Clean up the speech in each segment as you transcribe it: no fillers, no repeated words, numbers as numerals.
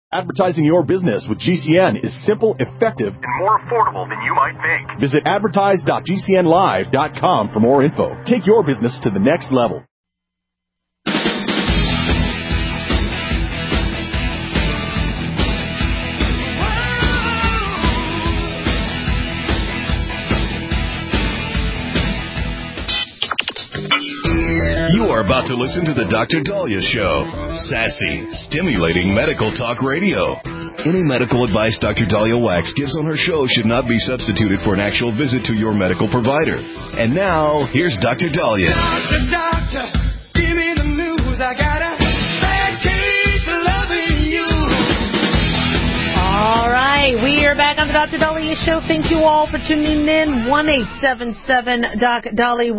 Advertising your business with GCN is simple, effective, and more affordable than you might think. Visit advertise.gcnlive.com for more info. Take your business to the next level. You are about to listen to the Dr. Dahlia Show. Sassy, stimulating medical talk radio. Any medical advice Dr. Dahlia Wax gives on her show should not be substituted for an actual visit to your medical provider. And now, here's Dr. Dahlia. Doctor, give me the news. I got a bad case of loving you. All right, we are back on the Dr. Dahlia Show. Thank you all for tuning in. 1-877-DOC-DALI,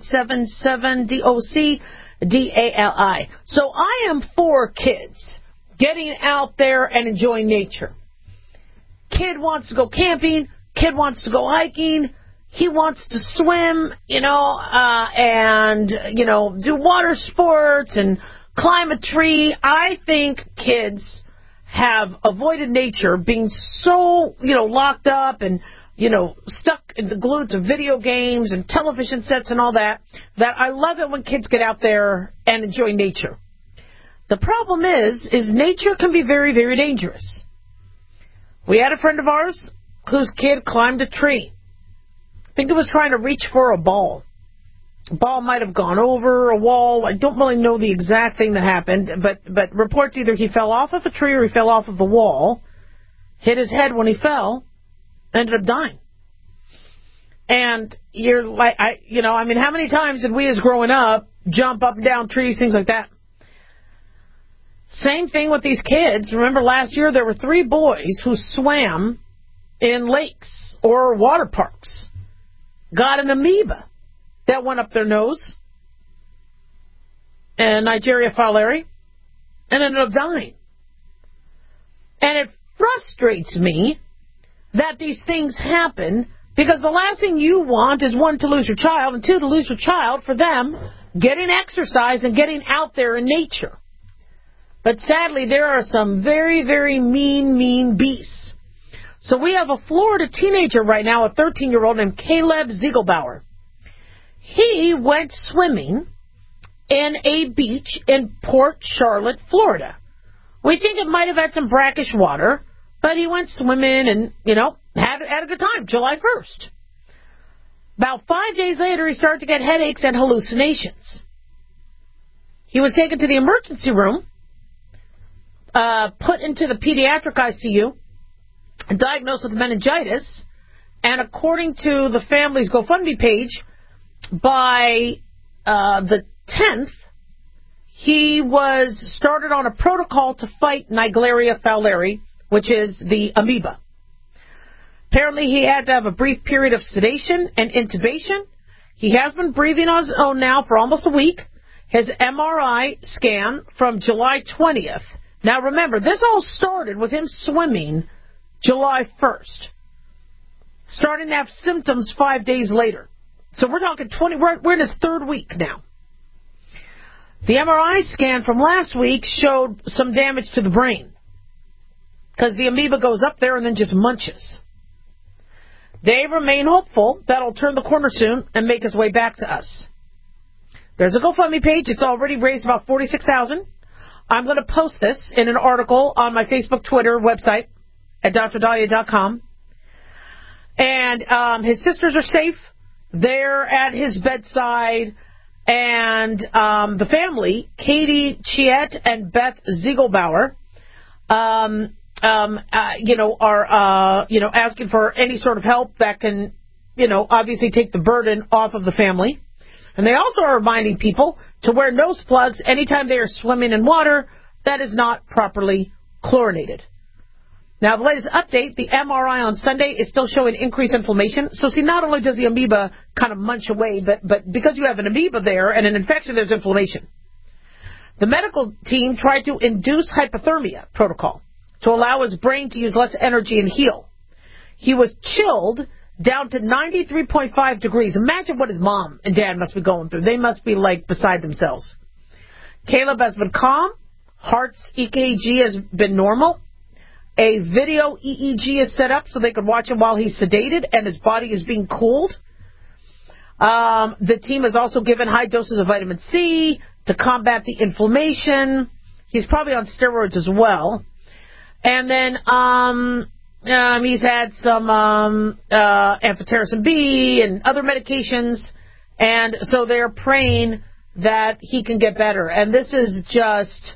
1-877-DOC-DALI. So I am for kids getting out there and enjoying nature. Kid wants to go camping. Kid wants to go hiking. He wants to swim, and, do water sports and climb a tree. I think kids have avoided nature, being so, locked up and, stuck and glued to video games and television sets and all that I love it when kids get out there and enjoy nature. The problem is nature can be very, very dangerous. We had a friend of ours whose kid climbed a tree. I think it was trying to reach for a ball. The ball might have gone over a wall. I don't really know the exact thing that happened, but reports either he fell off of a tree or he fell off of the wall, hit his head when he fell, ended up dying. And you're like, how many times did we as growing up jump up and down trees, things like that? Same thing with these kids. Remember last year there were 3 boys who swam in lakes or water parks, got an amoeba that went up their nose, and Neisseria fowleri, and ended up dying. And it frustrates me that these things happen, because the last thing you want is, 1, to lose your child, and 2, to lose your child for them getting exercise and getting out there in nature. But sadly, there are some very, very mean beasts. So we have a Florida teenager right now, a 13-year-old named Caleb Ziegelbauer. He went swimming in a beach in Port Charlotte, Florida. We think it might have had some brackish water, but he went swimming and, had a good time, July 1st. About 5 days later, he started to get headaches and hallucinations. He was taken to the emergency room, put into the pediatric ICU, diagnosed with meningitis, and according to the family's GoFundMe page, by the 10th, he was started on a protocol to fight Neisseria fowleri, which is the amoeba. Apparently, he had to have a brief period of sedation and intubation. He has been breathing on his own now for almost a week. His MRI scan from July 20th. Now, remember, this all started with him swimming July 1st, starting to have symptoms 5 days later. So we're talking we're in his 3rd week now. The MRI scan from last week showed some damage to the brain, because the amoeba goes up there and then just munches. They remain hopeful that it'll turn the corner soon and make his way back to us. There's a GoFundMe page. It's already raised about $46,000. I'm going to post this in an article on my Facebook, Twitter, website at drdahlia.com. And his sisters are safe. They're at his bedside. And the family, Katie Chiet and Beth Ziegelbauer, are asking for any sort of help that can, obviously take the burden off of the family. And they also are reminding people to wear nose plugs anytime they are swimming in water that is not properly chlorinated. Now, the latest update, the MRI on Sunday is still showing increased inflammation. So, see, not only does the amoeba kind of munch away, but because you have an amoeba there and an infection, there's inflammation. The medical team tried to induce hypothermia protocol to allow his brain to use less energy and heal. He was chilled down to 93.5 degrees. Imagine what his mom and dad must be going through. They must be, beside themselves. Caleb has been calm. Heart's EKG has been normal. A video EEG is set up so they can watch him while he's sedated and his body is being cooled. The team has also given high doses of vitamin C to combat the inflammation. He's probably on steroids as well. And then he's had some amphotericin B and other medications. And so they're praying that he can get better. And this is just...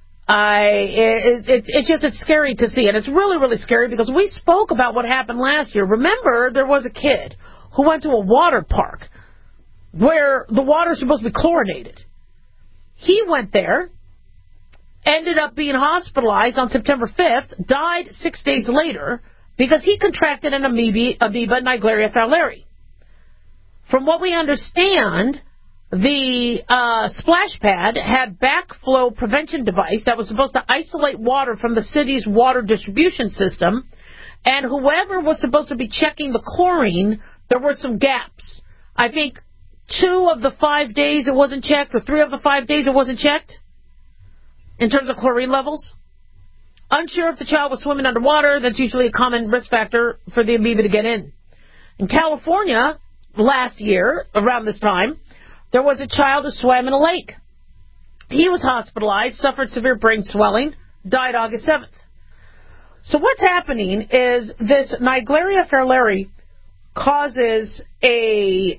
It's scary to see, and it's really, really scary because we spoke about what happened last year. Remember, there was a kid who went to a water park where the water is supposed to be chlorinated. He went there, ended up being hospitalized on September 5th, died 6 days later because he contracted an amoeba Naegleria fowleri. From what we understand, the splash pad had backflow prevention device that was supposed to isolate water from the city's water distribution system, and whoever was supposed to be checking the chlorine, there were some gaps. I think 2 of the 5 days it wasn't checked, or 3 of the 5 days it wasn't checked, in terms of chlorine levels. Unsure if the child was swimming underwater. That's usually a common risk factor for the amoeba to get in. In California, last year, around this time, there was a child who swam in a lake. He was hospitalized, suffered severe brain swelling, died August 7th. So what's happening is this Naegleria fowleri causes a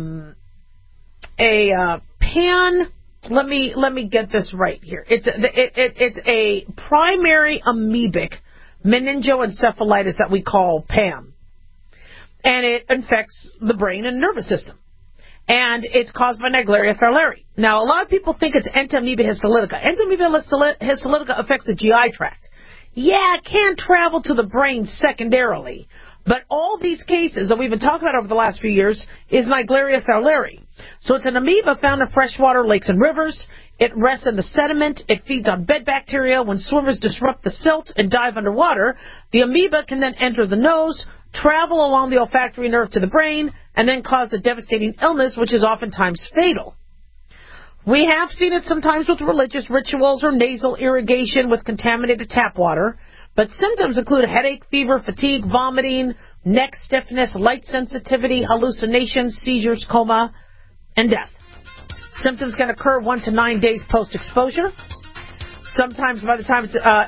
pan. Let me get this right here. It's a primary amoebic meningoencephalitis that we call PAM, and it infects the brain and nervous system. And it's caused by Naegleria fowleri. Now, a lot of people think it's Entamoeba histolytica. Entamoeba histolytica affects the GI tract. Yeah, it can travel to the brain secondarily. But all these cases that we've been talking about over the last few years is Naegleria fowleri. So it's an amoeba found in freshwater lakes and rivers. It rests in the sediment. It feeds on bed bacteria. When swimmers disrupt the silt and dive underwater, the amoeba can then enter the nose, travel along the olfactory nerve to the brain, and then cause the devastating illness, which is oftentimes fatal. We have seen it sometimes with religious rituals or nasal irrigation with contaminated tap water, but symptoms include headache, fever, fatigue, vomiting, neck stiffness, light sensitivity, hallucinations, seizures, coma, and death. Symptoms can occur 1 to 9 days post-exposure. Sometimes by the time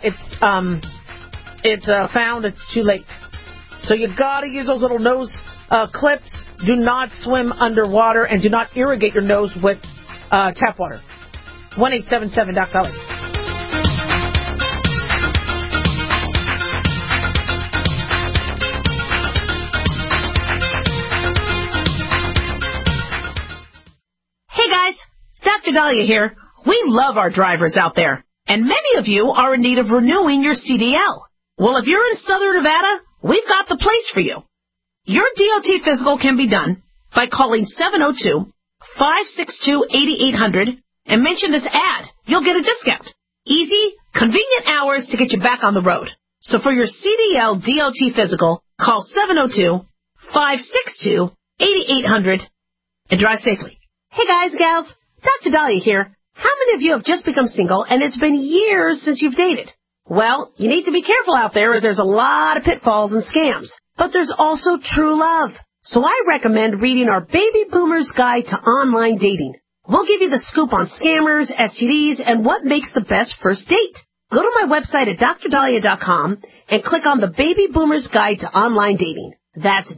it's found, it's too late. So you got to use those little nose clips. Do not swim underwater, and do not irrigate your nose with tap water. 1-877-DOC-DOLLY. Hey guys, Dr. Dahlia here. We love our drivers out there, and many of you are in need of renewing your CDL. Well, if you're in Southern Nevada, we've got the place for you. Your DOT physical can be done by calling 702-562-8800 and mention this ad. You'll get a discount. Easy, convenient hours to get you back on the road. So for your CDL DOT physical, call 702-562-8800 and drive safely. Hey guys, gals, Dr. Dahlia here. How many of you have just become single and it's been years since you've dated? Well, you need to be careful out there as there's a lot of pitfalls and scams. But there's also true love. So I recommend reading our Baby Boomer's Guide to Online Dating. We'll give you the scoop on scammers, STDs, and what makes the best first date. Go to my website at drdahlia.com and click on the Baby Boomer's Guide to Online Dating. That's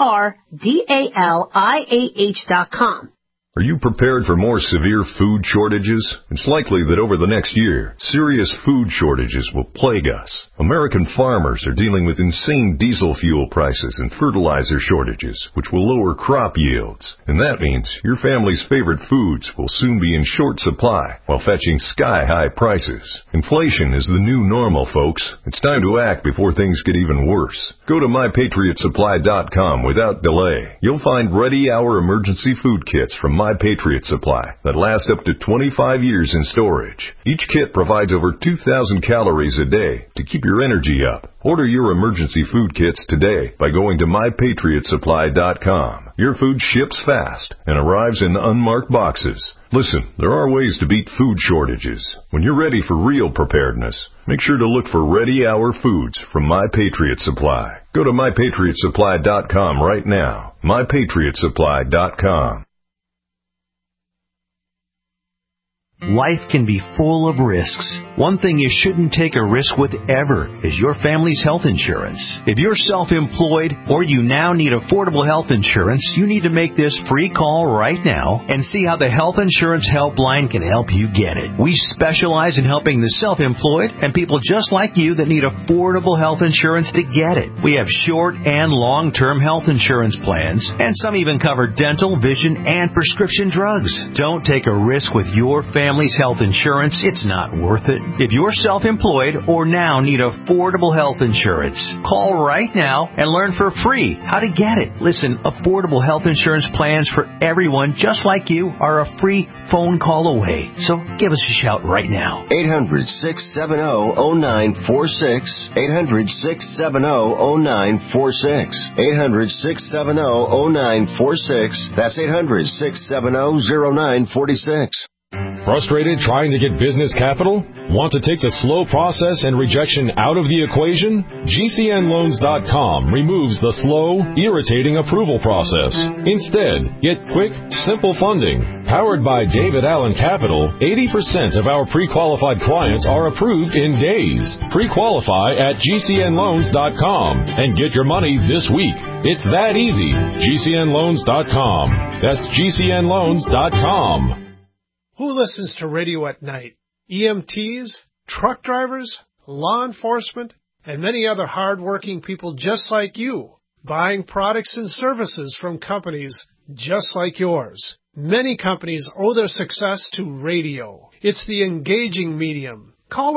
DRDALIAH.com. Are you prepared for more severe food shortages? It's likely that over the next year, serious food shortages will plague us. American farmers are dealing with insane diesel fuel prices and fertilizer shortages, which will lower crop yields. And that means your family's favorite foods will soon be in short supply while fetching sky-high prices. Inflation is the new normal, folks. It's time to act before things get even worse. Go to MyPatriotSupply.com without delay. You'll find ready-hour emergency food kits from My Patriot Supply that last up to 25 years in storage. Each kit provides over 2,000 calories a day to keep your energy up. Order your emergency food kits today by going to MyPatriotSupply.com. Your food ships fast and arrives in unmarked boxes. Listen, there are ways to beat food shortages. When you're ready for real preparedness, make sure to look for Ready Hour Foods from My Patriot Supply. Go to MyPatriotSupply.com right now. MyPatriotSupply.com. Life can be full of risks. One thing you shouldn't take a risk with ever is your family's health insurance. If you're self-employed or you now need affordable health insurance, you need to make this free call right now and see how the Health Insurance Helpline can help you get it. We specialize in helping the self-employed and people just like you that need affordable health insurance to get it. We have short and long-term health insurance plans, and some even cover dental, vision, and prescription drugs. Don't take a risk with your family's health insurance. It's not worth it. If you're self-employed or now need affordable health insurance, call right now and learn for free how to get it. Listen, affordable health insurance plans for everyone just like you are a free phone call away. So give us a shout right now. 800-670-0946. 800-670-0946. 800-670-0946. That's 800-670-0946. Frustrated trying to get business capital? Want to take the slow process and rejection out of the equation? GCNLoans.com removes the slow, irritating approval process. Instead, get quick, simple funding. Powered by David Allen Capital, 80% of our pre-qualified clients are approved in days. Pre-qualify at GCNLoans.com and get your money this week. It's that easy. GCNLoans.com. That's GCNLoans.com. Who listens to radio at night? EMTs, truck drivers, law enforcement, and many other hard-working people just like you, buying products and services from companies just like yours. Many companies owe their success to radio. It's the engaging medium. Call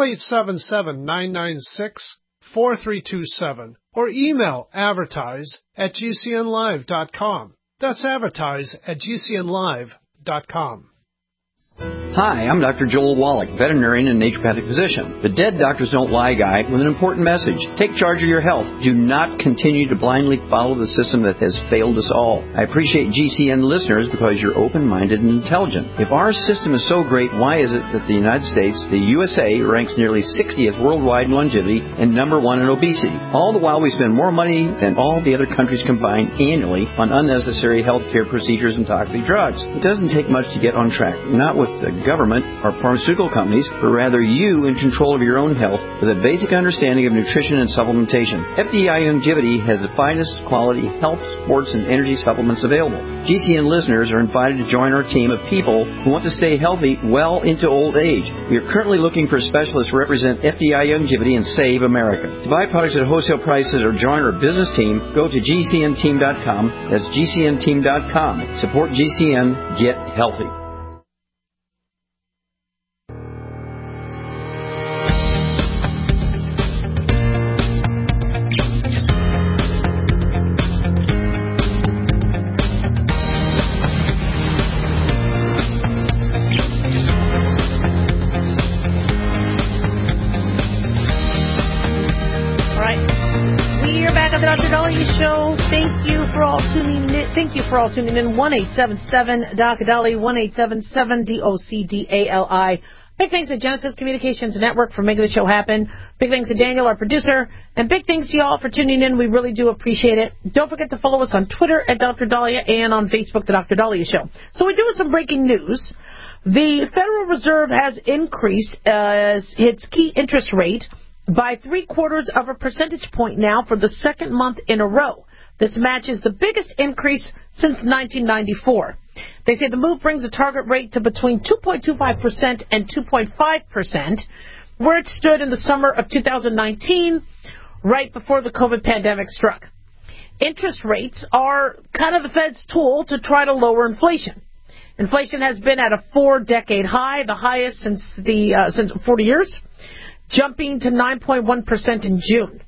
877-996-4327 or email advertise@gcnlive.com. That's advertise@gcnlive.com. Hi, I'm Dr. Joel Wallach, veterinarian and naturopathic physician. The Dead Doctors Don't Lie guy with an important message. Take charge of your health. Do not continue to blindly follow the system that has failed us all. I appreciate GCN listeners because you're open-minded and intelligent. If our system is so great, why is it that the United States, the USA, ranks nearly 60th worldwide in longevity and number 1 in obesity? All the while we spend more money than all the other countries combined annually on unnecessary healthcare procedures and toxic drugs. It doesn't take much to get on track. Not with the government or pharmaceutical companies, but rather you in control of your own health with a basic understanding of nutrition and supplementation. FDI Longevity has the finest quality health, sports, and energy supplements available. GCN listeners are invited to join our team of people who want to stay healthy well into old age. We are currently looking for specialists to represent FDI Longevity and Save America. To buy products at wholesale prices or join our business team, go to GCNteam.com. That's GCNteam.com. Support GCN. Get healthy. Thank you for all tuning in. 1-877-DOC-DOLLY, 1-877-DOC-DALI. Big thanks to Genesis Communications Network for making the show happen. Big thanks to Daniel, our producer. And big thanks to y'all for tuning in. We really do appreciate it. Don't forget to follow us on Twitter at Dr. Dahlia and on Facebook, The Dr. Dahlia Show. So we do have some breaking news. The Federal Reserve has increased its key interest rate by 0.75 percentage point now for the second month in a row. This matches the biggest increase since 1994. They say the move brings the target rate to between 2.25% and 2.5%, where it stood in the summer of 2019, right before the COVID pandemic struck. Interest rates are kind of the Fed's tool to try to lower inflation. Inflation has been at a 4-decade high, the highest since 40 years, jumping to 9.1% in June.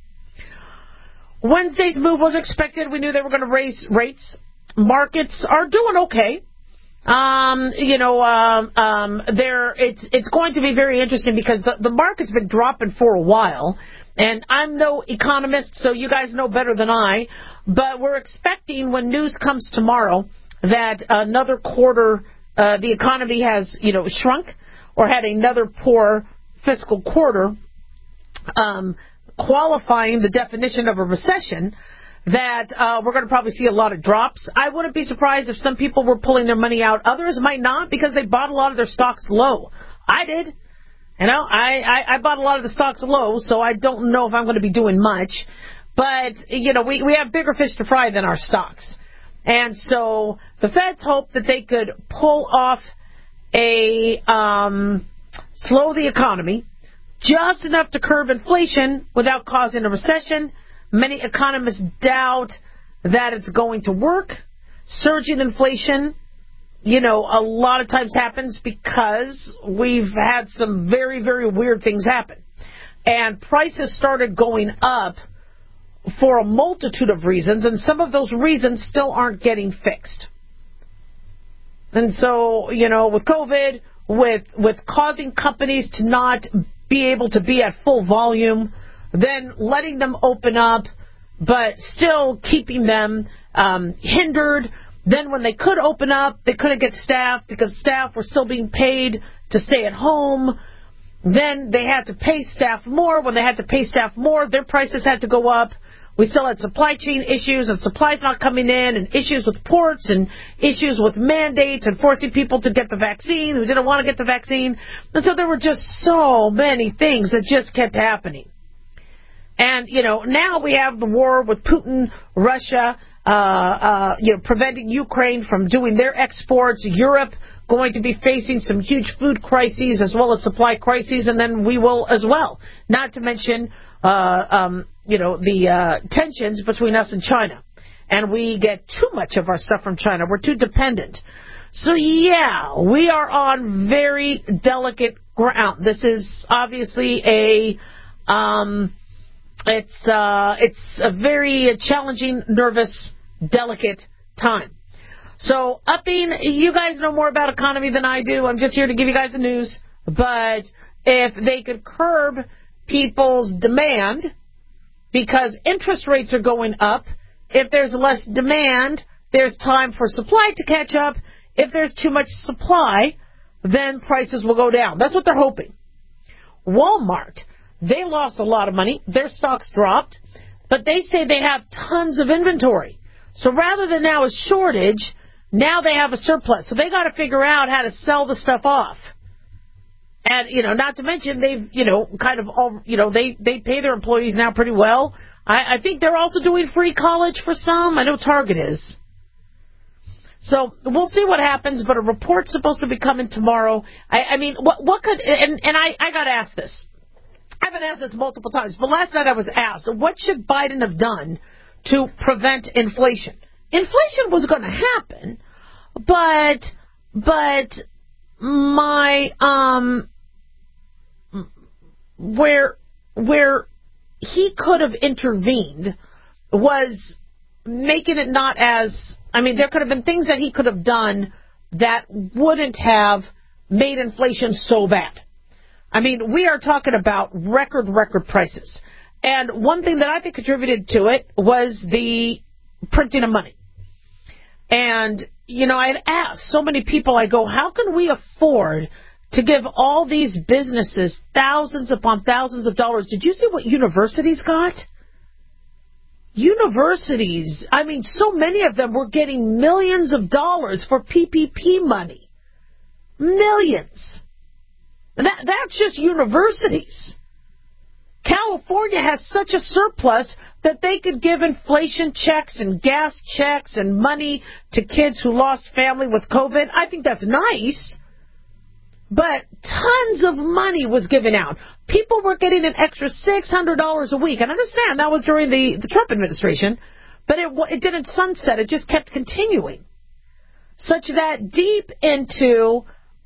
Wednesday's move was expected. We knew they were going to raise rates. Markets are doing okay. It's going to be very interesting because the market's been dropping for a while, and I'm no economist, so you guys know better than I, but we're expecting when news comes tomorrow that another quarter, the economy has, shrunk or had another poor fiscal quarter, qualifying the definition of a recession, that we're going to probably see a lot of drops. I wouldn't be surprised if some people were pulling their money out. Others might not because they bought a lot of their stocks low. I did. I bought a lot of the stocks low, so I don't know if I'm going to be doing much. But, we have bigger fish to fry than our stocks. And so the Feds hope that they could pull off slow the economy, just enough to curb inflation without causing a recession. Many economists doubt that it's going to work. Surging inflation, a lot of times happens because we've had some very, very weird things happen. And prices started going up for a multitude of reasons, and some of those reasons still aren't getting fixed. And so, with COVID, with causing companies to not be able to be at full volume, then letting them open up, but still keeping them hindered. Then when they could open up, they couldn't get staff because staff were still being paid to stay at home. Then they had to pay staff more. When they had to pay staff more, their prices had to go up. We still had supply chain issues and supplies not coming in, and issues with ports and issues with mandates and forcing people to get the vaccine who didn't want to get the vaccine. And so there were just so many things that just kept happening. And, now we have the war with Putin, Russia, preventing Ukraine from doing their exports, Europe going to be facing some huge food crises as well as supply crises, and then we will as well. Not to mention, the tensions between us and China. And we get too much of our stuff from China. We're too dependent. So, yeah, we are on very delicate ground. This is obviously it's a very challenging, nervous, delicate time. So, you guys know more about economy than I do. I'm just here to give you guys the news. But if they could curb people's demand because interest rates are going up, if there's less demand, there's time for supply to catch up. If there's too much supply, then prices will go down. That's what they're hoping. Walmart, they lost a lot of money. Their stocks dropped, but they say they have tons of inventory. So rather than now a shortage, now they have a surplus. So they got to figure out how to sell the stuff off. And, not to mention they've, they pay their employees now pretty well. I think they're also doing free college for some. I know Target is. So we'll see what happens, but a report's supposed to be coming tomorrow. What could, and I got asked this. I've been asked this multiple times, but last night I was asked, what should Biden have done to prevent inflation? Inflation was going to happen, but my, where he could have intervened was making it not as, there could have been things that he could have done that wouldn't have made inflation so bad. We are talking about record prices. And one thing that I think contributed to it was the printing of money. And, I had asked so many people, I go, how can we afford to give all these businesses thousands upon thousands of dollars? Did you see what universities got? Universities, so many of them were getting millions of dollars for PPP money. Millions. That's just universities. California has such a surplus that they could give inflation checks and gas checks and money to kids who lost family with COVID. I think that's nice. But tons of money was given out. People were getting an extra $600 a week. And I understand that was during the Trump administration, but it didn't sunset. It just kept continuing. Such that deep into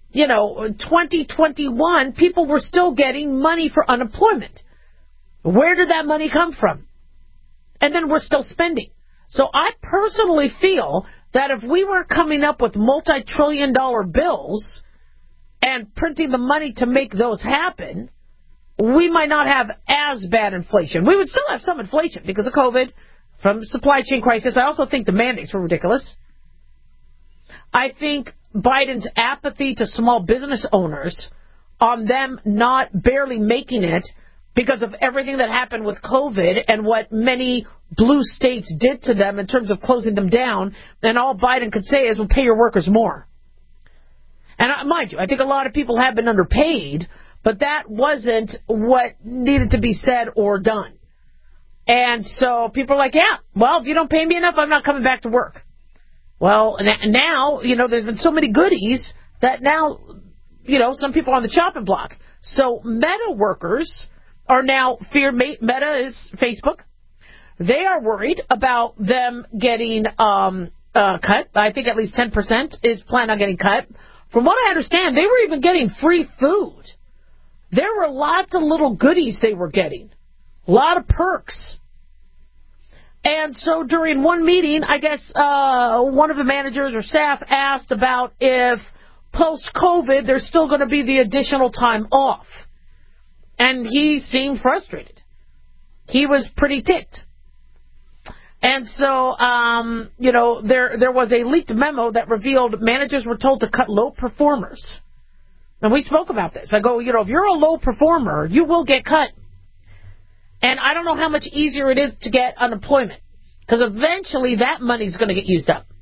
2021, people were still getting money for unemployment. Where did that money come from? And then we're still spending. So I personally feel that if we weren't coming up with multi-trillion-dollar bills and printing the money to make those happen, we might not have as bad inflation. We would still have some inflation because of COVID, from the supply chain crisis. I also think the mandates were ridiculous. I think Biden's apathy to small business owners, on them barely making it because of everything that happened with COVID and what many blue states did to them in terms of closing them down, and all Biden could say is, well, pay your workers more. And mind you, I think a lot of people have been underpaid, but that wasn't what needed to be said or done. And so people are like, yeah, well, if you don't pay me enough, I'm not coming back to work. Well, now, there's been so many goodies that now, some people are on the chopping block. So Meta workers are now Meta is Facebook. They are worried about them getting cut. I think at least 10% is planned on getting cut. From what I understand, they were even getting free food. There were lots of little goodies they were getting. A lot of perks. And so during one meeting, I guess one of the managers or staff asked about if post-COVID there's still going to be the additional time off. And he seemed frustrated. He was pretty ticked. And so, there was a leaked memo that revealed managers were told to cut low performers. And we spoke about this. I go, if you're a low performer, you will get cut. And I don't know how much easier it is to get unemployment, because eventually that money's going to get used up.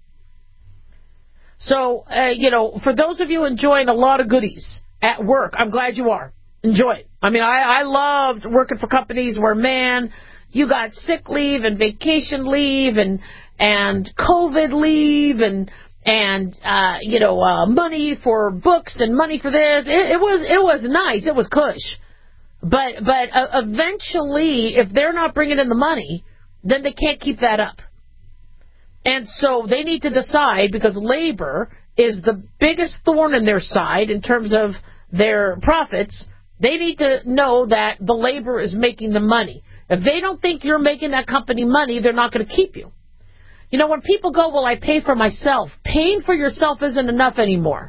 So, for those of you enjoying a lot of goodies at work, I'm glad you are. Enjoy it. I mean, I loved working for companies where, man, you got sick leave and vacation leave and COVID leave and money for books and money for this. It was nice. It was cush. But eventually, if they're not bringing in the money, then they can't keep that up. And so they need to decide, because labor is the biggest thorn in their side in terms of their profits. They need to know that the labor is making the money. If they don't think you're making that company money, they're not going to keep you. When people go, well, I pay for myself, paying for yourself isn't enough anymore.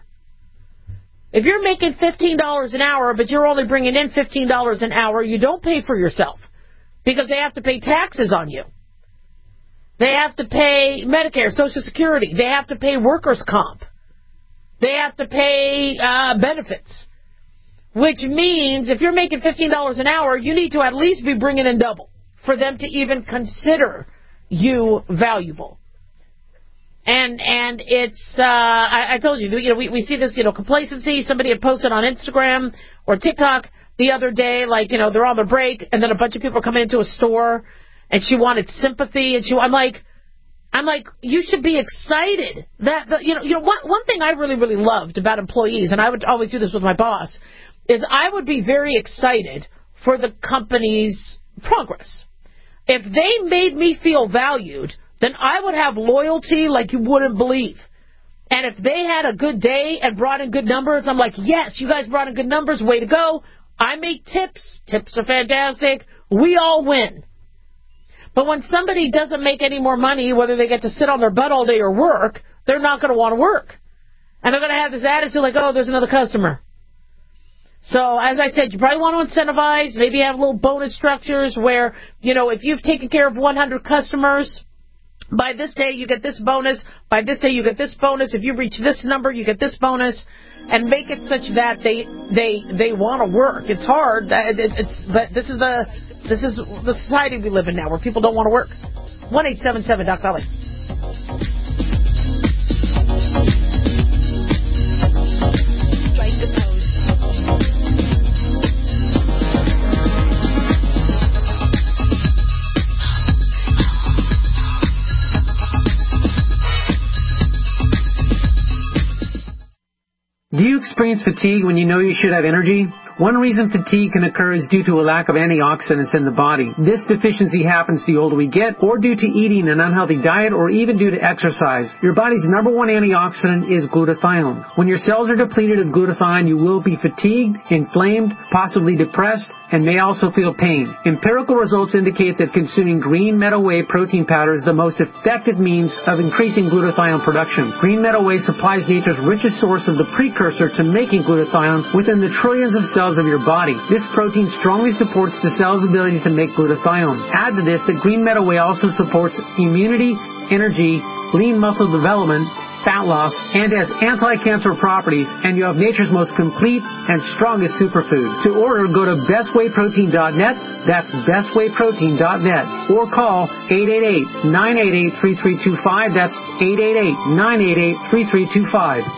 If you're making $15 an hour, but you're only bringing in $15 an hour, you don't pay for yourself, because they have to pay taxes on you. They have to pay Medicare, Social Security. They have to pay workers' comp. They have to pay benefits, which means if you're making $15 an hour, you need to at least be bringing in double for them to even consider you valuable. And it's, I told you, we see this, complacency. Somebody had posted on Instagram or TikTok the other day, like, they're on the break, and then a bunch of people are coming into a store, and she wanted sympathy, and I'm like, you should be excited that, one thing I really, really loved about employees, and I would always do this with my boss, is I would be very excited for the company's progress. If they made me feel valued, then I would have loyalty like you wouldn't believe. And if they had a good day and brought in good numbers, I'm like, yes, you guys brought in good numbers, way to go. I make tips. Tips are fantastic. We all win. But when somebody doesn't make any more money, whether they get to sit on their butt all day or work, they're not going to want to work. And they're going to have this attitude like, oh, there's another customer. So, as I said, you probably want to incentivize, maybe have little bonus structures where, if you've taken care of 100 customers, by this day you get this bonus, by this day you get this bonus, if you reach this number you get this bonus, and make it such that they want to work. It's hard, but this is the society we live in now, where people don't want to work. 1-877-DOC-DOLLY. Do you experience fatigue when you know you should have energy? One reason fatigue can occur is due to a lack of antioxidants in the body. This deficiency happens the older we get, or due to eating an unhealthy diet, or even due to exercise. Your body's number one antioxidant is glutathione. When your cells are depleted of glutathione, you will be fatigued, inflamed, possibly depressed, and may also feel pain. Empirical results indicate that consuming green meadow whey protein powder is the most effective means of increasing glutathione production. Green meadow whey supplies nature's richest source of the precursor to making glutathione within the trillions of cells of your body. This protein strongly supports the cell's ability to make glutathione. Add to this that green meadow whey also supports immunity, energy, lean muscle development, fat loss, and has anti-cancer properties, and you have nature's most complete and strongest superfood. To order, go to bestwayprotein.net, that's bestwayprotein.net, or call 888-988-3325, that's 888-988-3325.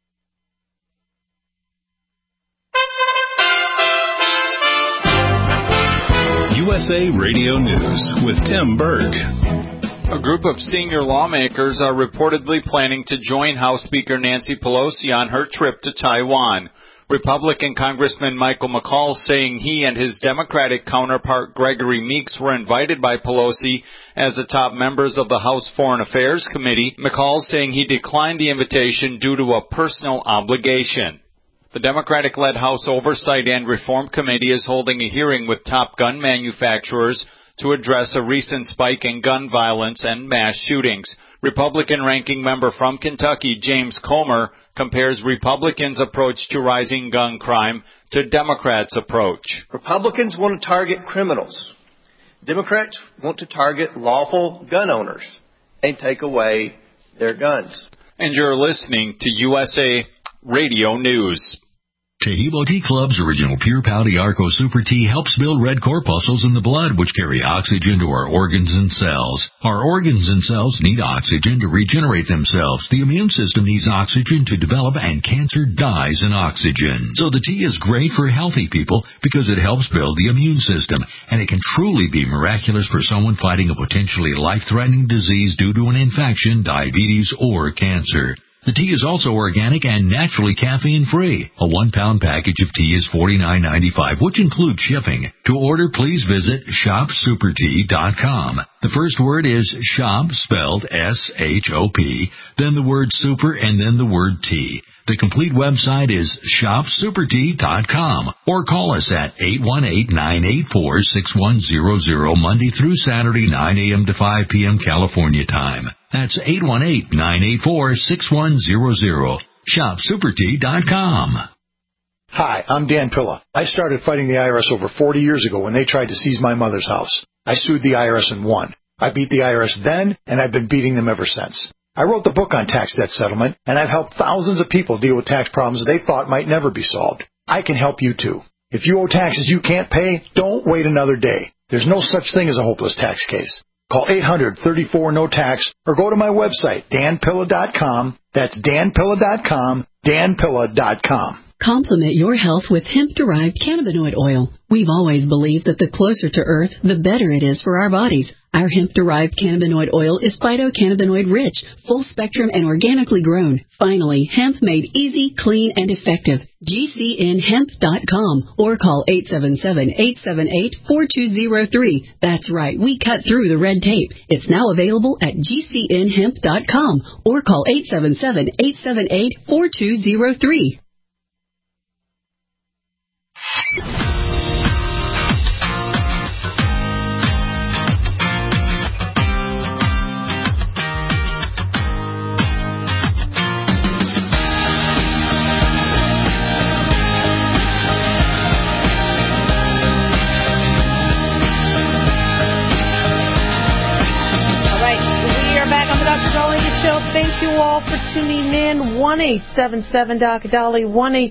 USA Radio News with Tim Berg. A group of senior lawmakers are reportedly planning to join House Speaker Nancy Pelosi on her trip to Taiwan. Republican Congressman Michael McCaul saying he and his Democratic counterpart Gregory Meeks were invited by Pelosi as the top members of the House Foreign Affairs Committee. McCaul saying he declined the invitation due to a personal obligation. The Democratic-led House Oversight and Reform Committee is holding a hearing with top gun manufacturers to address a recent spike in gun violence and mass shootings. Republican ranking member from Kentucky, James Comer, compares Republicans' approach to rising gun crime to Democrats' approach. Republicans want to target criminals. Democrats want to target lawful gun owners and take away their guns. And you're listening to USA Radio News. Tehebo Tea Club's original Pure Pouty Arco Super Tea helps build red corpuscles in the blood, which carry oxygen to our organs and cells. Our organs and cells need oxygen to regenerate themselves. The immune system needs oxygen to develop, and cancer dies in oxygen. So the tea is great for healthy people because it helps build the immune system, and it can truly be miraculous for someone fighting a potentially life-threatening disease due to an infection, diabetes, or cancer. The tea is also organic and naturally caffeine-free. A 1-pound package of tea is $49.95, which includes shipping. To order, please visit shopsupertea.com. The first word is shop, spelled S-H-O-P, then the word super, and then the word tea. The complete website is shopsupertea.com, or call us at 818-984-6100 Monday through Saturday, 9 a.m. to 5 p.m. California time. That's 818-984-6100. Shopsupertea.com. Hi, I'm Dan Pilla. I started fighting the IRS over 40 years ago when they tried to seize my mother's house. I sued the IRS and won. I beat the IRS then, and I've been beating them ever since. I wrote the book on tax debt settlement, and I've helped thousands of people deal with tax problems they thought might never be solved. I can help you too. If you owe taxes you can't pay, don't wait another day. There's no such thing as a hopeless tax case. Call 800-34-NO-TAX or go to my website, danpilla.com. That's danpilla.com, danpilla.com. Complement your health with hemp-derived cannabinoid oil. We've always believed that the closer to Earth, the better it is for our bodies. Our hemp-derived cannabinoid oil is phytocannabinoid-rich, full-spectrum, and organically grown. Finally, hemp made easy, clean, and effective. GCNhemp.com or call 877-878-4203. That's right, we cut through the red tape. It's now available at GCNhemp.com or call 877-878-4203. Thank you all for tuning in. 1-877-Dr. Dolly,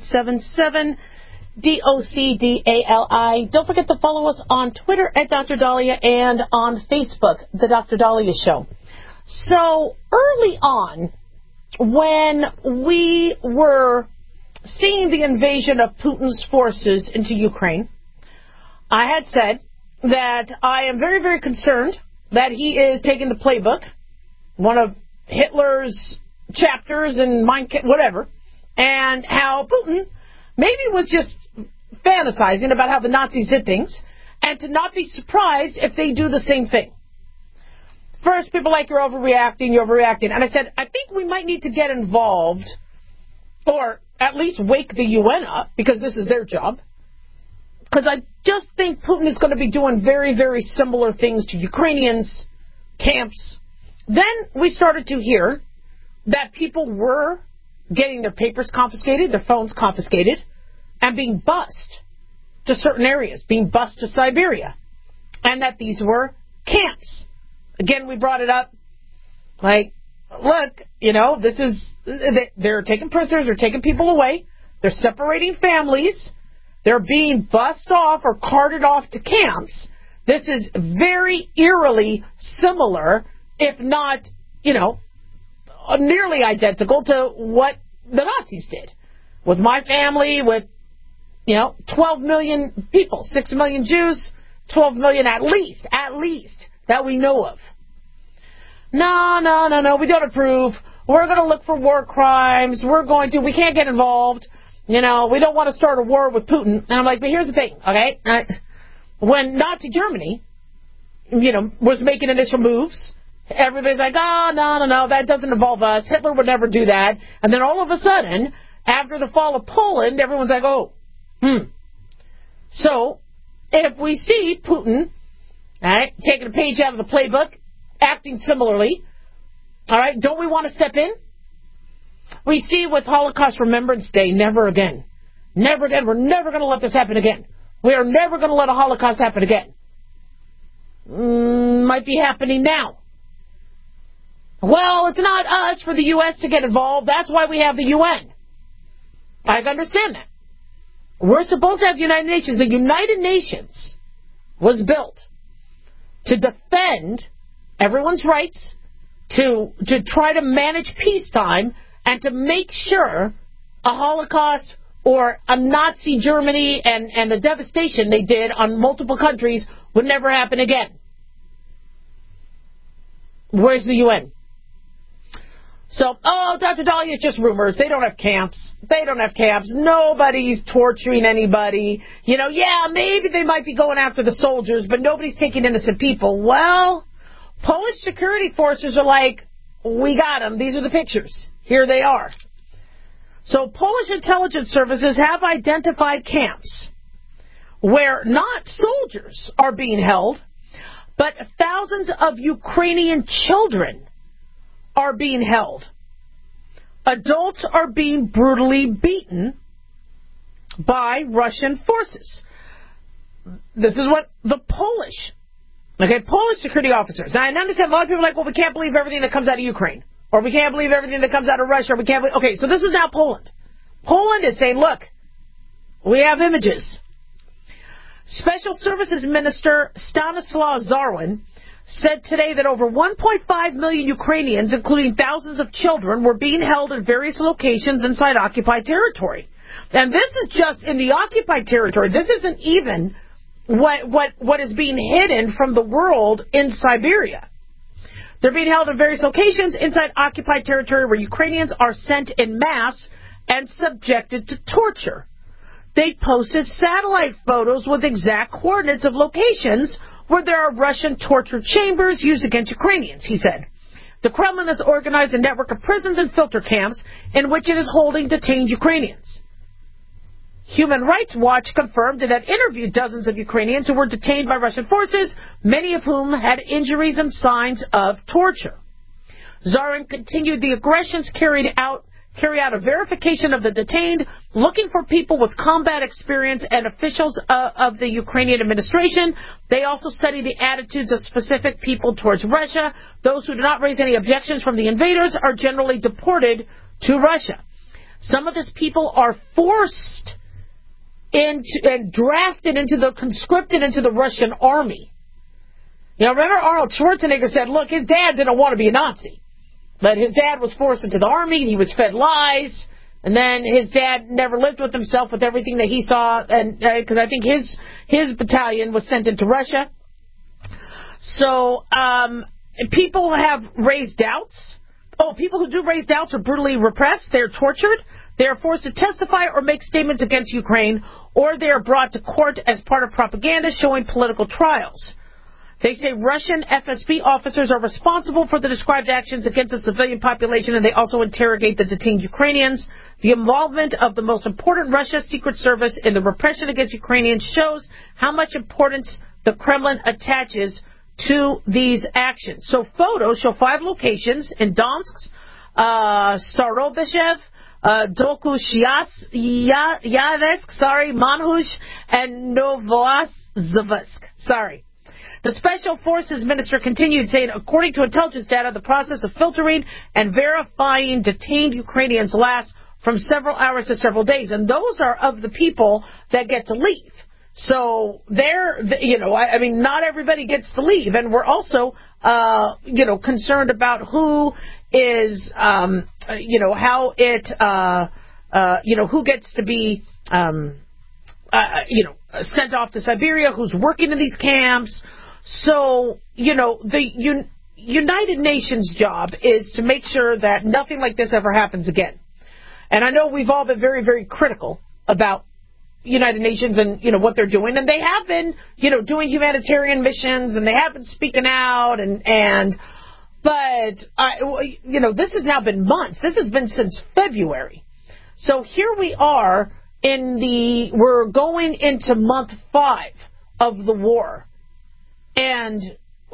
1-877-DOCDALI. Don't forget to follow us on Twitter at Dr. Dahlia and on Facebook, The Dr. Dahlia Show. So early on, when we were seeing the invasion of Putin's forces into Ukraine, I had said that I am very, very concerned that he is taking the playbook, one of Hitler's chapters and whatever, and how Putin maybe was just fantasizing about how the Nazis did things and to not be surprised if they do the same thing. First, people like, you're overreacting. And I said, I think we might need to get involved or at least wake the UN up, because this is their job. Because I just think Putin is going to be doing very, very similar things to Ukrainians, camps. Then we started to hear that people were getting their papers confiscated, their phones confiscated, and being bused to certain areas, being bused to Siberia. And that these were camps. Again, we brought it up, like, look, this is, they're taking prisoners, they're taking people away, they're separating families, they're being bussed off or carted off to camps. This is very eerily similar, if not, nearly identical to what the Nazis did. With my family, with, 12 million people, 6 million Jews, 12 million at least, that we know of. No, we don't approve. We're going to look for war crimes. We can't get involved. We don't want to start a war with Putin. And I'm like, but here's the thing, okay? When Nazi Germany, was making initial moves, everybody's like, no, that doesn't involve us. Hitler would never do that. And then all of a sudden, after the fall of Poland, everyone's like, So, if we see Putin, all right, taking a page out of the playbook, acting similarly, all right, don't we want to step in? We see with Holocaust Remembrance Day, never again. Never again. We're never going to let this happen again. We are never going to let a Holocaust happen again. Might be happening now. Well, it's not us for the U.S. to get involved. That's why we have the UN. I understand that. We're supposed to have the United Nations. The United Nations was built to defend everyone's rights, to try to manage peacetime, and to make sure a Holocaust or a Nazi Germany and the devastation they did on multiple countries would never happen again. Where's the UN? So, Dr. Dahlia, it's just rumors. They don't have camps. Nobody's torturing anybody. Maybe they might be going after the soldiers, but nobody's taking innocent people. Well, Polish security forces are like, we got them. These are the pictures. Here they are. So Polish intelligence services have identified camps where not soldiers are being held, but thousands of Ukrainian children are being held. Adults are being brutally beaten by Russian forces. This is what the Polish security officers. Now, I understand a lot of people are like, well, we can't believe everything that comes out of Ukraine. Or we can't believe everything that comes out of Russia. Okay, so this is now Poland. Poland is saying, look, we have images. Special Services Minister Stanislaw Zarwin said today that over 1.5 million Ukrainians, including thousands of children, were being held at various locations inside occupied territory. And this is just in the occupied territory. This isn't even what is being hidden from the world in Siberia. They're being held in various locations inside occupied territory where Ukrainians are sent en masse and subjected to torture. They posted satellite photos with exact coordinates of locations where there are Russian torture chambers used against Ukrainians, he said. The Kremlin has organized a network of prisons and filter camps in which it is holding detained Ukrainians. Human Rights Watch confirmed it had interviewed dozens of Ukrainians who were detained by Russian forces, many of whom had injuries and signs of torture. Zarwin continued the aggressions carry out a verification of the detained, looking for people with combat experience and officials of the Ukrainian administration. They also study the attitudes of specific people towards Russia. Those who do not raise any objections from the invaders are generally deported to Russia. Some of these people are forced and drafted conscripted into the Russian army. Remember Arnold Schwarzenegger said, look, his dad didn't want to be a Nazi. But his dad was forced into the army. He was fed lies. And then his dad never lived with himself with everything that he saw. And because I think his battalion was sent into Russia. So people have raised doubts People who do raise doubts are brutally repressed. They're tortured. They are forced to testify or make statements against Ukraine, or they are brought to court as part of propaganda showing political trials. They say Russian FSB officers are responsible for the described actions against the civilian population, and they also interrogate the detained Ukrainians. The involvement of the most important Russian secret service in the repression against Ukrainians shows how much importance the Kremlin attaches to these actions. So photos show 5 locations in Donetsk, Starobyshev, Dokushyansk, Manhush, and Novosibirsk. The Special Forces Minister continued saying, according to intelligence data, the process of filtering and verifying detained Ukrainians lasts from several hours to several days. And those are of the people that get to leave. So not everybody gets to leave. And we're also, concerned about who is, how it, who gets to be, sent off to Siberia, who's working in these camps. So, the United Nations job is to make sure that nothing like this ever happens again. And I know we've all been very, very critical about United Nations and, what they're doing. And they have been, doing humanitarian missions, and they have been speaking out, but this has now been months. This has been since February. So here we are we're going into month 5 of the war. And,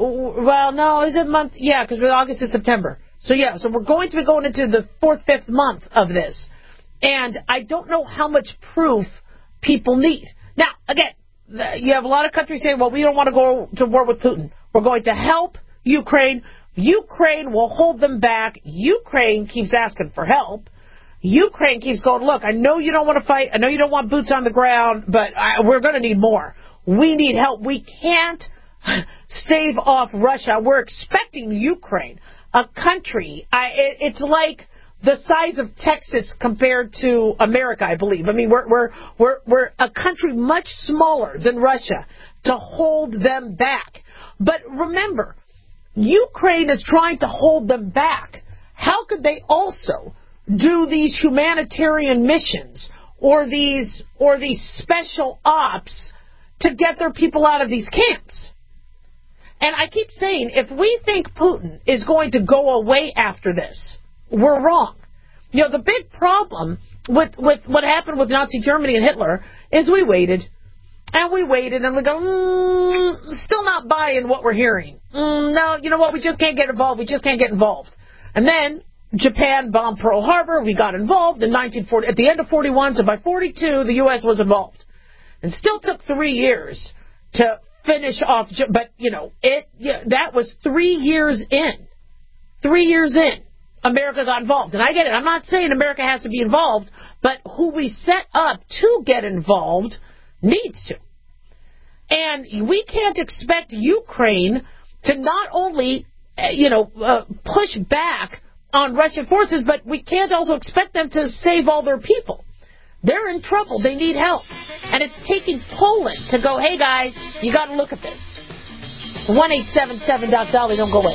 is it month? Yeah, because we're August to September. So we're going to be going into the 4th, 5th month of this. And I don't know how much proof people need. Now, again, you have a lot of countries saying, well, we don't want to go to war with Putin. We're going to help Ukraine. Ukraine will hold them back. Ukraine keeps asking for help. Ukraine keeps going, look, I know you don't want to fight. I know you don't want boots on the ground, but we're going to need more. We need help. We can't stave off Russia. We're expecting Ukraine, a country. It's like the size of Texas compared to America, I believe. I mean, we're a country much smaller than Russia to hold them back. But remember, Ukraine is trying to hold them back. How could they also do these humanitarian missions or these special ops to get their people out of these camps? And I keep saying, if we think Putin is going to go away after this, we're wrong. The big problem with what happened with Nazi Germany and Hitler is we waited, and we go, still not buying what we're hearing. No, you know what, we just can't get involved. And then Japan bombed Pearl Harbor. We got involved in 1940, at the end of 41, so by 42, the U.S. was involved. And still took 3 years to finish off, but, that was 3 years in. 3 years in, America got involved. And I get it. I'm not saying America has to be involved, but who we set up to get involved needs to. And we can't expect Ukraine to not only, push back on Russian forces, but we can't also expect them to save all their people. They're in trouble. They need help. And it's taking Poland to go, hey, guys, you got to look at this. 1-877-DOC-DOLLY. Don't go away.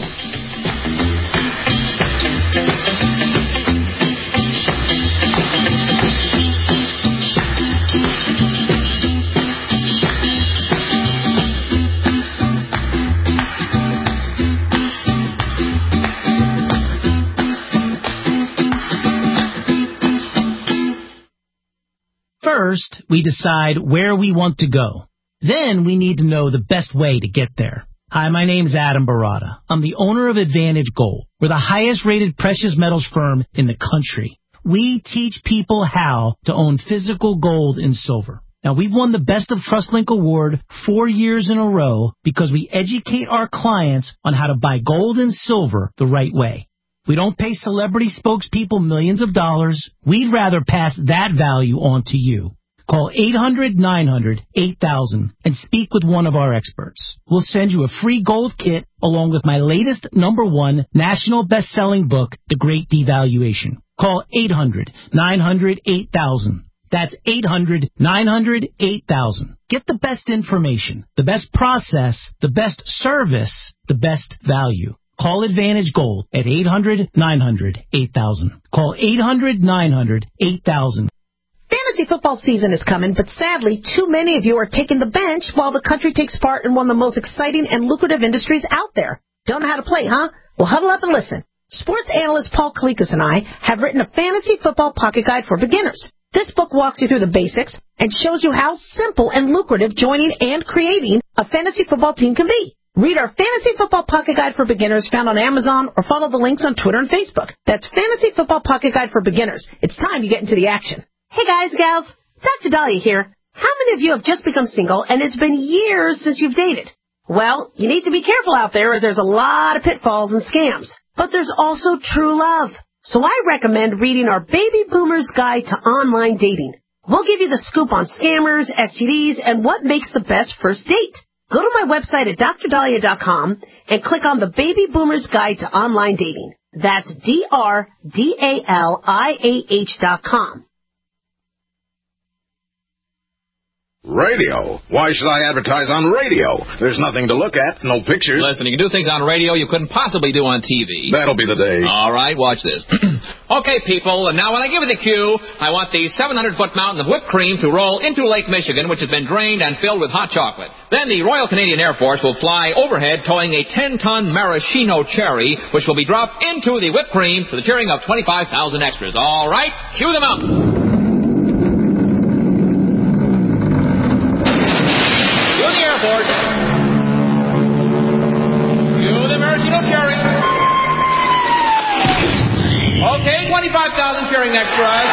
First, we decide where we want to go. Then we need to know the best way to get there. Hi, my name's Adam Barada. I'm the owner of Advantage Gold. We're the highest rated precious metals firm in the country. We teach people how to own physical gold and silver. Now, we've won the Best of TrustLink Award 4 years in a row because we educate our clients on how to buy gold and silver the right way. We don't pay celebrity spokespeople millions of dollars. We'd rather pass that value on to you. Call 800-900-8000 and speak with one of our experts. We'll send you a free gold kit along with my latest #1 national best-selling book, The Great Devaluation. Call 800-900-8000. That's 800-900-8000. Get the best information, the best process, the best service, the best value. Call Advantage Gold at 800-900-8000. Call 800-900-8000. Fantasy football season is coming, but sadly, too many of you are taking the bench while the country takes part in one of the most exciting and lucrative industries out there. Don't know how to play, huh? Well, huddle up and listen. Sports analyst Paul Kalikas and I have written a fantasy football pocket guide for beginners. This book walks you through the basics and shows you how simple and lucrative joining and creating a fantasy football team can be. Read our Fantasy Football Pocket Guide for Beginners found on Amazon or follow the links on Twitter and Facebook. That's Fantasy Football Pocket Guide for Beginners. It's time to get into the action. Hey guys, gals, Dr. Dahlia here. How many of you have just become single and it's been years since you've dated? Well, you need to be careful out there as there's a lot of pitfalls and scams. But there's also true love. So I recommend reading our Baby Boomer's Guide to Online Dating. We'll give you the scoop on scammers, STDs, and what makes the best first date. Go to my website at drdahlia.com and click on the Baby Boomer's Guide to Online Dating. That's DRDALIAH.com. Radio? Why should I advertise on radio? There's nothing to look at, no pictures. Listen, you can do things on radio you couldn't possibly do on TV. That'll be the day. All right, watch this. Okay, people, and now when I give you the cue, I want the 700-foot mountain of whipped cream to roll into Lake Michigan, which has been drained and filled with hot chocolate. Then the Royal Canadian Air Force will fly overhead towing a 10-ton maraschino cherry, which will be dropped into the whipped cream to the cheering of 25,000 extras. All right, cue the mountain. Cherry. Okay, 25,000 cheering extras.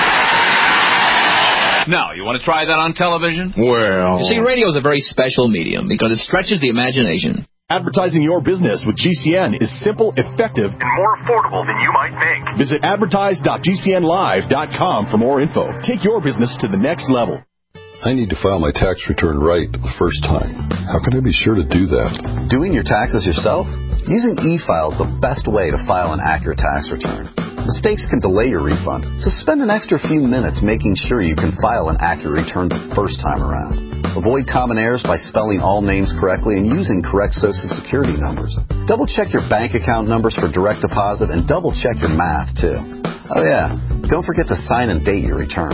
Now, you want to try that on television? Well... You see, radio is a very special medium because it stretches the imagination. Advertising your business with GCN is simple, effective, and more affordable than you might think. Visit advertise.gcnlive.com for more info. Take your business to the next level. I need to file my tax return right the first time. How can I be sure to do that? Doing your taxes yourself? Using e-file is the best way to file an accurate tax return. Mistakes can delay your refund, so spend an extra few minutes making sure you can file an accurate return the first time around. Avoid common errors by spelling all names correctly and using correct Social Security numbers. Double-check your bank account numbers for direct deposit and double-check your math, too. Oh, yeah, don't forget to sign and date your return.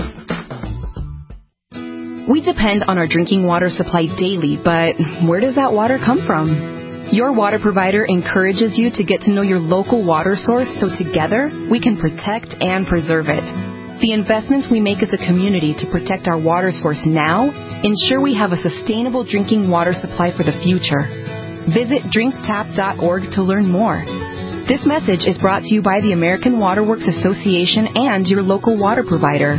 We depend on our drinking water supply daily, but where does that water come from? Your water provider encourages you to get to know your local water source so together we can protect and preserve it. The investments we make as a community to protect our water source now ensure we have a sustainable drinking water supply for the future. Visit drinktap.org to learn more. This message is brought to you by the American Water Works Association and your local water provider.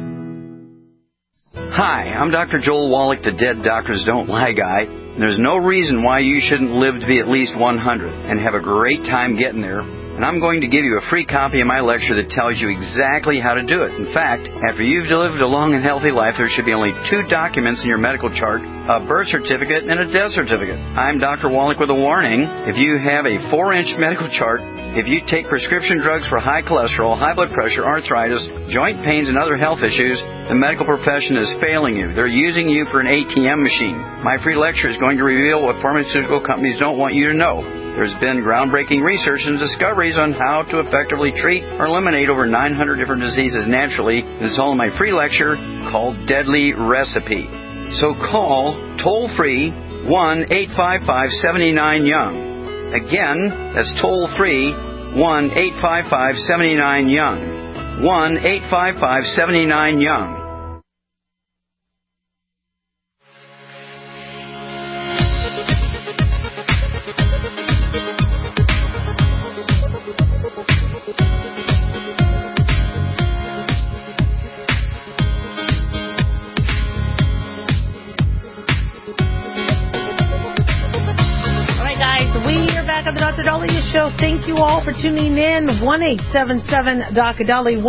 Hi, I'm Dr. Joel Wallach, the Dead Doctors Don't Lie guy. And there's no reason why you shouldn't live to be at least 100 and have a great time getting there. And I'm going to give you a free copy of my lecture that tells you exactly how to do it. In fact, after you've lived a long and healthy life, there should be only 2 documents in your medical chart, a birth certificate and a death certificate. I'm Dr. Wallach with a warning. If you have a 4-inch medical chart, if you take prescription drugs for high cholesterol, high blood pressure, arthritis, joint pains, and other health issues, the medical profession is failing you. They're using you for an ATM machine. My free lecture is going to reveal what pharmaceutical companies don't want you to know. There's been groundbreaking research and discoveries on how to effectively treat or eliminate over 900 different diseases naturally. And it's all in my free lecture called Deadly Recipe. So call toll-free 1-855-79-YOUNG. Again, that's toll-free 1-855-79-YOUNG. 1-855-79-YOUNG. The Dr. Dahlia Show. Thank you all for tuning in. 1-877-Dr. Dahlia,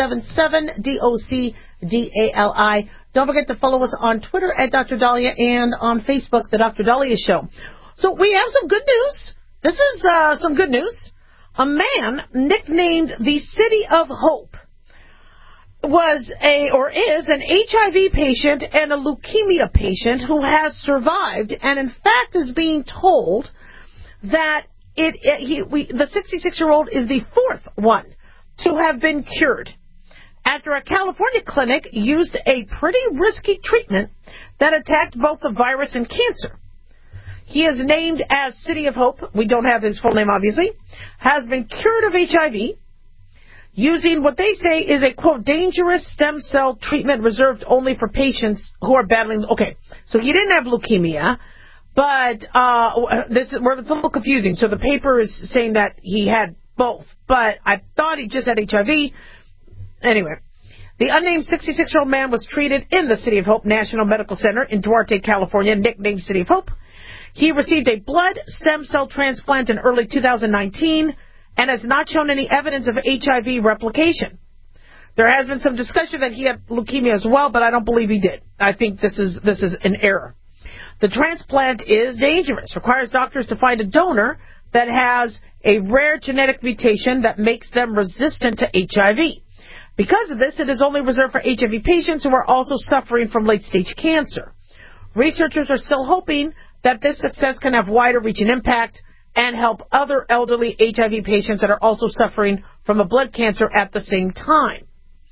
1-877-DOC-DALI. Don't forget to follow us on Twitter at Dr. Dahlia and on Facebook, The Dr. Dahlia Show. So we have some good news. This is some good news. A man nicknamed the City of Hope is an HIV patient and a leukemia patient who has survived and in fact is being told that the 66-year-old is the fourth one to have been cured after a California clinic used a pretty risky treatment that attacked both the virus and cancer. He is named as City of Hope. We don't have his full name, obviously. Has been cured of HIV using what they say is a, quote, dangerous stem cell treatment reserved only for patients who are battling. Okay, so he didn't have leukemia, but this is where it's a little confusing. So the paper is saying that he had both, but I thought he just had HIV. Anyway, the unnamed 66-year-old man was treated in the City of Hope National Medical Center in Duarte, California, nicknamed City of Hope. He received a blood stem cell transplant in early 2019 and has not shown any evidence of HIV replication. There has been some discussion that he had leukemia as well, but I don't believe he did. I think this is an error. The transplant is dangerous. Requires doctors to find a donor that has a rare genetic mutation that makes them resistant to HIV. Because of this, it is only reserved for HIV patients who are also suffering from late-stage cancer. Researchers are still hoping that this success can have wider-reaching impact and help other elderly HIV patients that are also suffering from a blood cancer at the same time.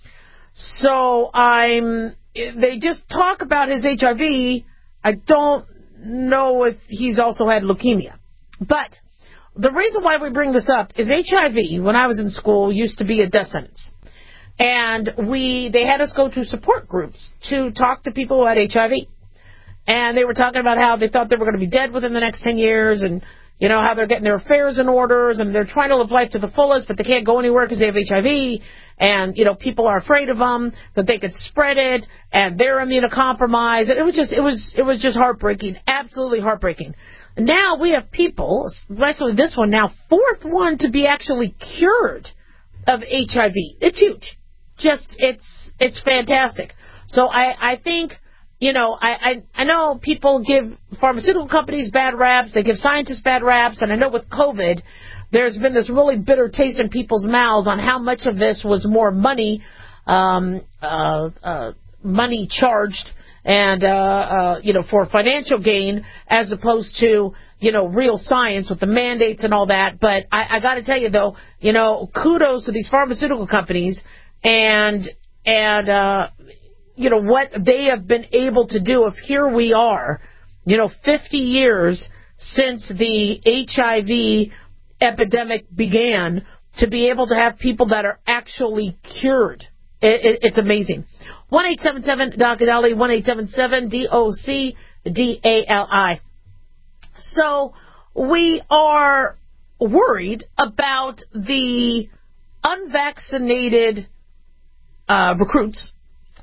So they just talk about his HIV. I don't know if he's also had leukemia. But the reason why we bring this up is HIV, when I was in school, used to be a death sentence. And they had us go to support groups to talk to people who had HIV. And they were talking about how they thought they were going to be dead within the next 10 years and, you know, how they're getting their affairs in orders and they're trying to live life to the fullest, but they can't go anywhere because they have HIV. And, you know, people are afraid of them, that they could spread it, and they're immunocompromised. It was just heartbreaking, absolutely heartbreaking. Now we have people, especially this one now, fourth one to be actually cured of HIV. It's huge. It's fantastic. So I think, you know, I know people give pharmaceutical companies bad raps, they give scientists bad raps, and I know with COVID, there's been this really bitter taste in people's mouths on how much of this was more money, money charged and, you know, for financial gain as opposed to, you know, real science with the mandates and all that. But I got to tell you, though, you know, kudos to these pharmaceutical companies and you know, what they have been able to do. If here we are, you know, 50 years since the HIV epidemic began, to be able to have people that are actually cured. It's amazing. 1-877-DOC-DALI, 1-877-DOC-DALI. So we are worried about the unvaccinated recruits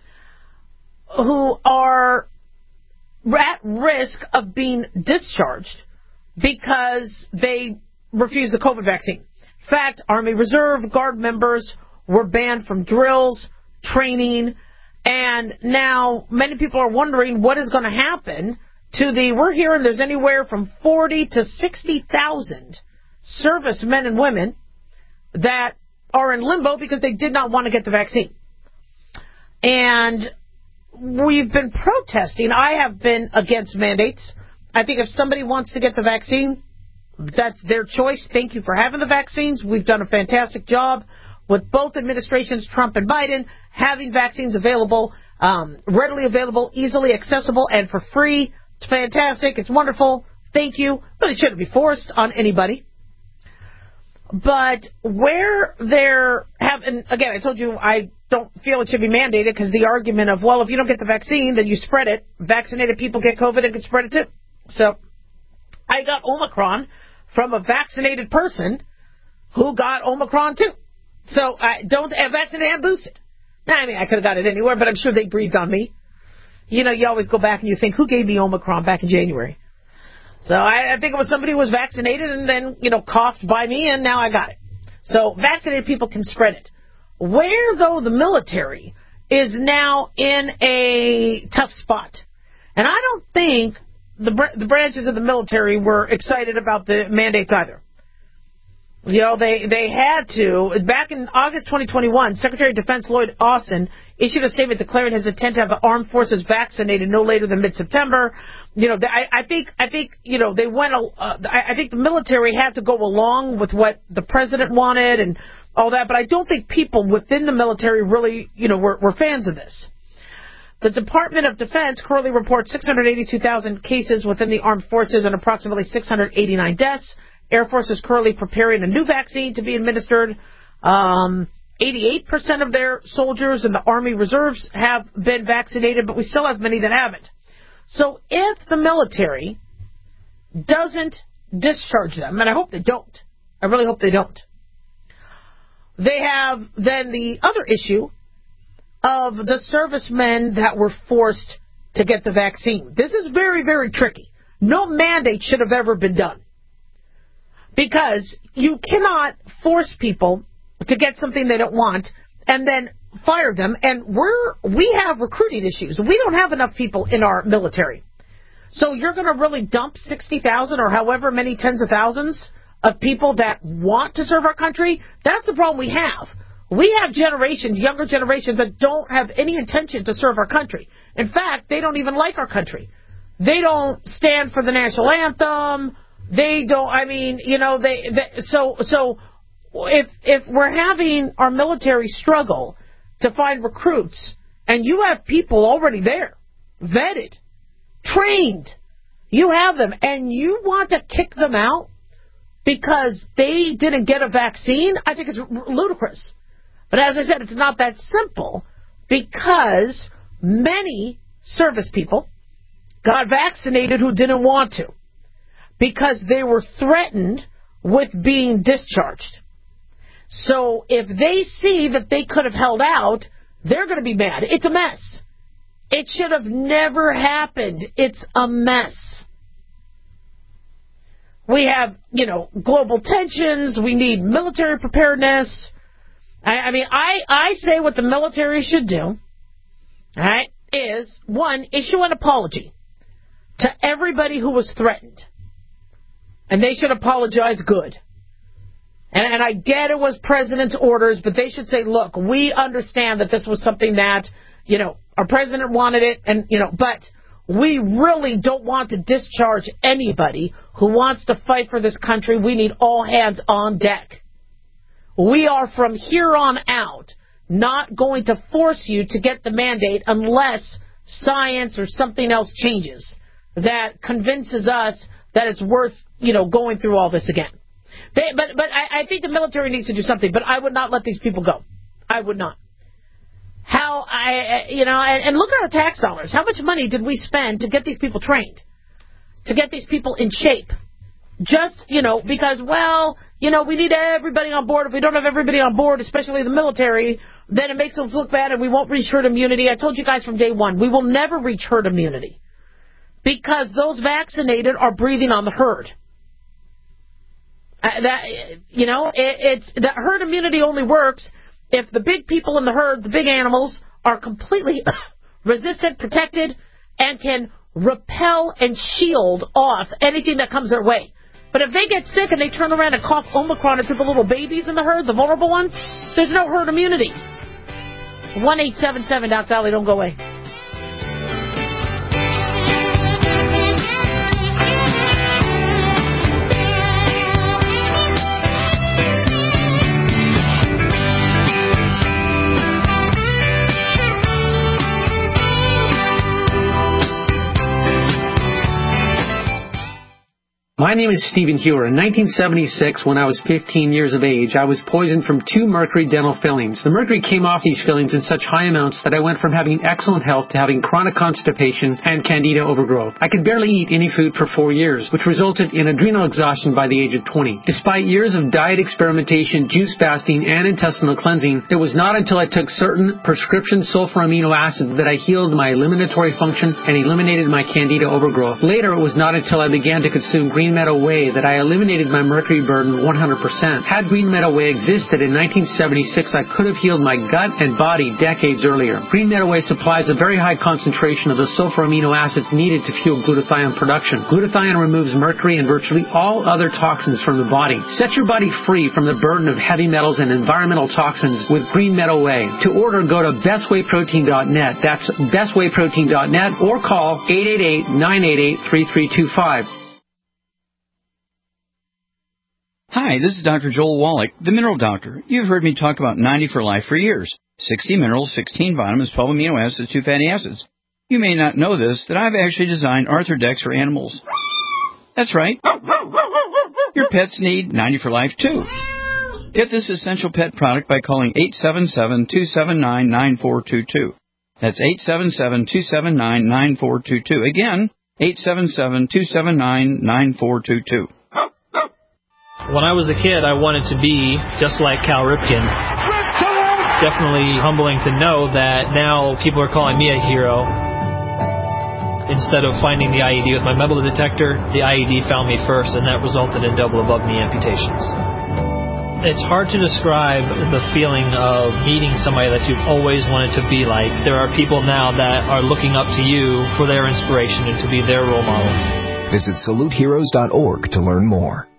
who are at risk of being discharged because they refuse the COVID vaccine. In fact, Army Reserve Guard members were banned from drills, training, and now many people are wondering what is going to happen to we're hearing there's anywhere from 40 to 60,000 servicemen and women that are in limbo because they did not want to get the vaccine. And we've been protesting. I have been against mandates. I think if somebody wants to get the vaccine, that's their choice. Thank you for having the vaccines. We've done a fantastic job with both administrations, Trump and Biden, having vaccines available, readily available, easily accessible, and for free. It's fantastic. It's wonderful. Thank you. But it shouldn't be forced on anybody. But where they're having, again, I told you I don't feel it should be mandated because the argument of, well, if you don't get the vaccine, then you spread it. Vaccinated people get COVID and can spread it too. So I got Omicron from a vaccinated person who got Omicron too. So I don't have vaccinated and boosted. I mean, I could have got it anywhere, but I'm sure they breathed on me. You know, you always go back and you think, who gave me Omicron back in January? So I think it was somebody who was vaccinated and then, you know, coughed by me, and now I got it. So vaccinated people can spread it. Where, though, the military is now in a tough spot. And I don't think the branches of the military were excited about the mandates either. You know, they had to. Back in August 2021, Secretary of Defense Lloyd Austin issued a statement declaring his intent to have the armed forces vaccinated no later than mid-September. You know, I think you know, they went. I think the military had to go along with what the president wanted and all that, but I don't think people within the military really, you know, were fans of this. The Department of Defense currently reports 682,000 cases within the armed forces and approximately 689 deaths. Air Force is currently preparing a new vaccine to be administered. 88% of their soldiers in the Army Reserves have been vaccinated, but we still have many that haven't. So if the military doesn't discharge them, and I hope they don't, I really hope they don't, they have then the other issue of the servicemen that were forced to get the vaccine. This is very, very tricky. No mandate should have ever been done. Because you cannot force people to get something they don't want and then fire them. And we have recruiting issues. We don't have enough people in our military. So you're going to really dump 60,000 or however many tens of thousands of people that want to serve our country? That's the problem we have. We have generations, younger generations, that don't have any intention to serve our country. In fact, they don't even like our country. They don't stand for the national anthem. They don't, I mean, you know, so if we're having our military struggle to find recruits, and you have people already there, vetted, trained, you have them, and you want to kick them out because they didn't get a vaccine, I think it's ludicrous. But as I said, it's not that simple, because many service people got vaccinated who didn't want to, because they were threatened with being discharged. So if they see that they could have held out, they're going to be mad. It's a mess. It should have never happened. It's a mess. We have, you know, global tensions. We need military preparedness. I mean, I say what the military should do, all right, is, one, issue an apology to everybody who was threatened. And they should apologize good. And I get it was president's orders, but they should say, look, we understand that this was something that, you know, our president wanted it, and, you know, but we really don't want to discharge anybody who wants to fight for this country. We need all hands on deck. We are from here on out not going to force you to get the mandate unless science or something else changes that convinces us that it's worth, you know, going through all this again. But I think the military needs to do something, but I would not let these people go. I would not. And look at our tax dollars. How much money did we spend to get these people trained, to get these people in shape? Just, you know, because, well, you know, we need everybody on board. If we don't have everybody on board, especially the military, then it makes us look bad and we won't reach herd immunity. I told you guys from day one, we will never reach herd immunity because those vaccinated are breathing on the herd. The herd immunity only works if the big people in the herd, the big animals, are completely resistant, protected, and can repel and shield off anything that comes their way. But if they get sick and they turn around and cough Omicron into the little babies in the herd, the vulnerable ones, there's no herd immunity. 1-877 Doc Valley, don't go away. My name is Stephen Hewer. In 1976, when I was 15 years of age, I was poisoned from 2 mercury dental fillings. The mercury came off these fillings in such high amounts that I went from having excellent health to having chronic constipation and candida overgrowth. I could barely eat any food for 4 years, which resulted in adrenal exhaustion by the age of 20. Despite years of diet experimentation, juice fasting, and intestinal cleansing, it was not until I took certain prescription sulfur amino acids that I healed my eliminatory function and eliminated my candida overgrowth. Later, it was not until I began to consume green Meadow Whey that I eliminated my mercury burden 100%. Had Green Meadow Whey existed in 1976, I could have healed my gut and body decades earlier. Green Meadow Whey supplies a very high concentration of the sulfur amino acids needed to fuel glutathione production. Glutathione removes mercury and virtually all other toxins from the body. Set your body free from the burden of heavy metals and environmental toxins with Green Meadow Whey. To order, go to bestwayprotein.net. That's bestwayprotein.net or call 888-988-3325. Hi, this is Dr. Joel Wallach, the Mineral Doctor. You've heard me talk about 90 for Life for years. 60 minerals, 16 vitamins, 12 amino acids, 2 fatty acids. You may not know this, that I've actually designed Arthrodex for animals. That's right. Your pets need 90 for Life, too. Get this essential pet product by calling 877-279-9422. That's 877-279-9422. Again, 877-279-9422. When I was a kid, I wanted to be just like Cal Ripken. It's definitely humbling to know that now people are calling me a hero. Instead of finding the IED with my metal detector, the IED found me first, and that resulted in double above-knee amputations. It's hard to describe the feeling of meeting somebody that you've always wanted to be like. There are people now that are looking up to you for their inspiration and to be their role model. Visit SaluteHeroes.org to learn more.